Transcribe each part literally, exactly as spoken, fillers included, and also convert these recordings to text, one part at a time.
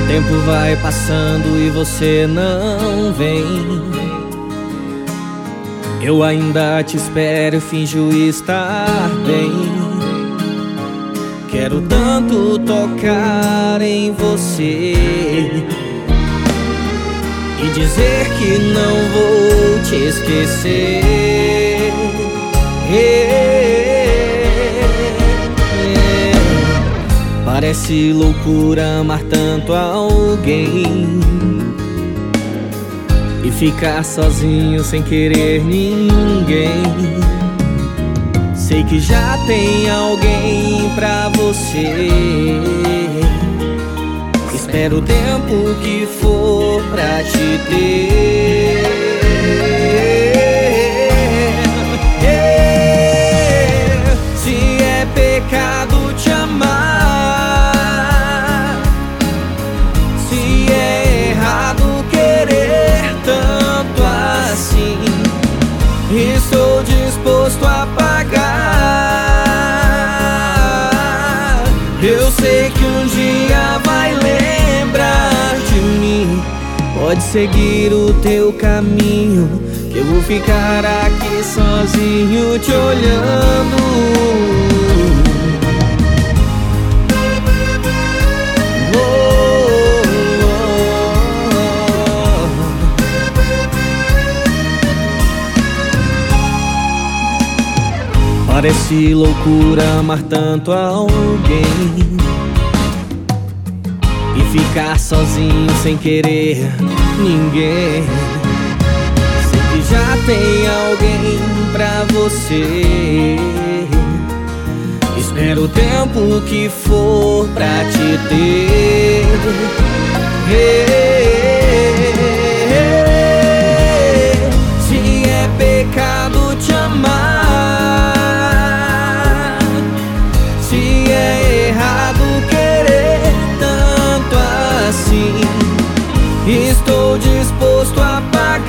tempo vai passando e você não vem. Eu ainda te espero e finjo estar bem. Quero tanto tocar em você e dizer que não vou te esquecer. Parece loucura amar tanto alguém e ficar sozinho sem querer ninguém. Sei que já tem alguém pra você. Espero o tempo que for pra te ter. Se é pecado te amar, se é errado querer tanto assim, estou disposto a pagar. Eu sei que um dia vai lembrar de mim. Pode seguir o teu caminho, que eu vou ficar aqui sozinho te olhando. Parece loucura amar tanto alguém e ficar sozinho sem querer ninguém. Sei que já tem alguém pra você. Espero o tempo que for pra te ter. Se é pecado te amar, se é errado querer tanto assim, estou disposto a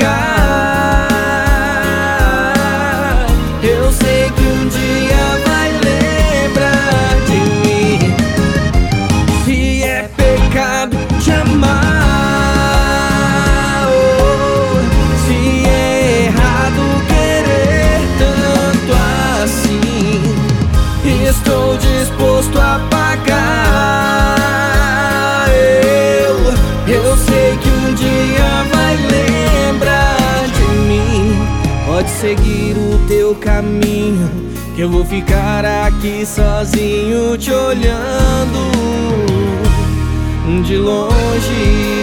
pagar. Eu sei que um dia vai lembrar de mim. Se é pecado te amar, oh, se é errado querer tanto assim, estou disposto a pagar. Eu, eu sei que um dia vai lembrar de mim. Pode seguir o teu caminho, que eu vou ficar aqui sozinho te olhando de longe.